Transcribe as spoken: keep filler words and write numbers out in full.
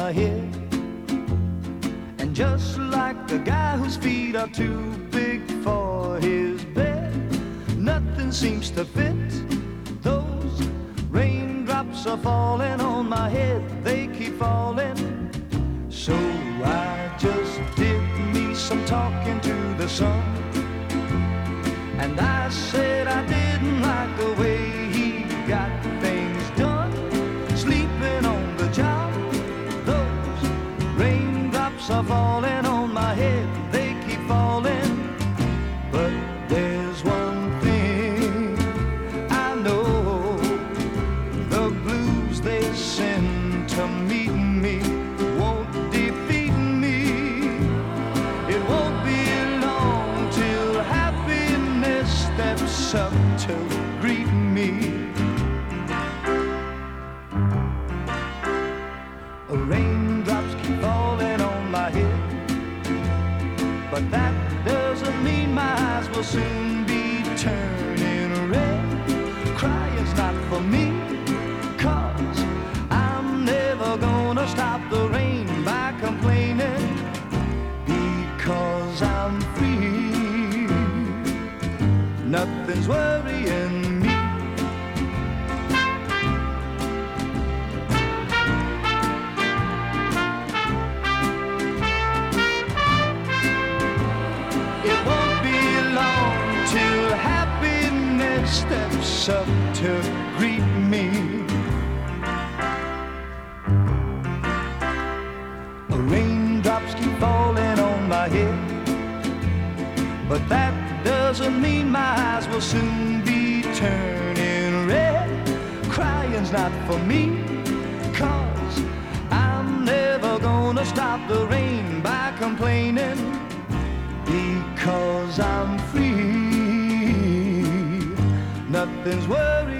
my head. And just like the guy whose feet are too big for his bed, nothing seems to fit. Those raindrops are falling on my head, they keep falling. So I just did me some talking to the sun, and I said I didn't like the way he got things done, sleeping on the job. Those raindrops are falling on my head, they keep falling. But there's one thing I know, the blues they send to meet me won't defeat me. It won't be long till happiness steps up to greet me. Raindrops keep falling on my head, but that doesn't mean my eyes will soon be turning red. Crying's not for me, 'cause I'm never gonna stop the rain by complaining, because I'm free. Nothing's worrying me. It won't be long till happiness steps up to greet me. Raindrops keep falling on my head, but that doesn't mean my eyes will soon be turning red. Crying's not for me, 'cause I'm never gonna stop the rain by complaining, because I'm free. Nothing's worrying.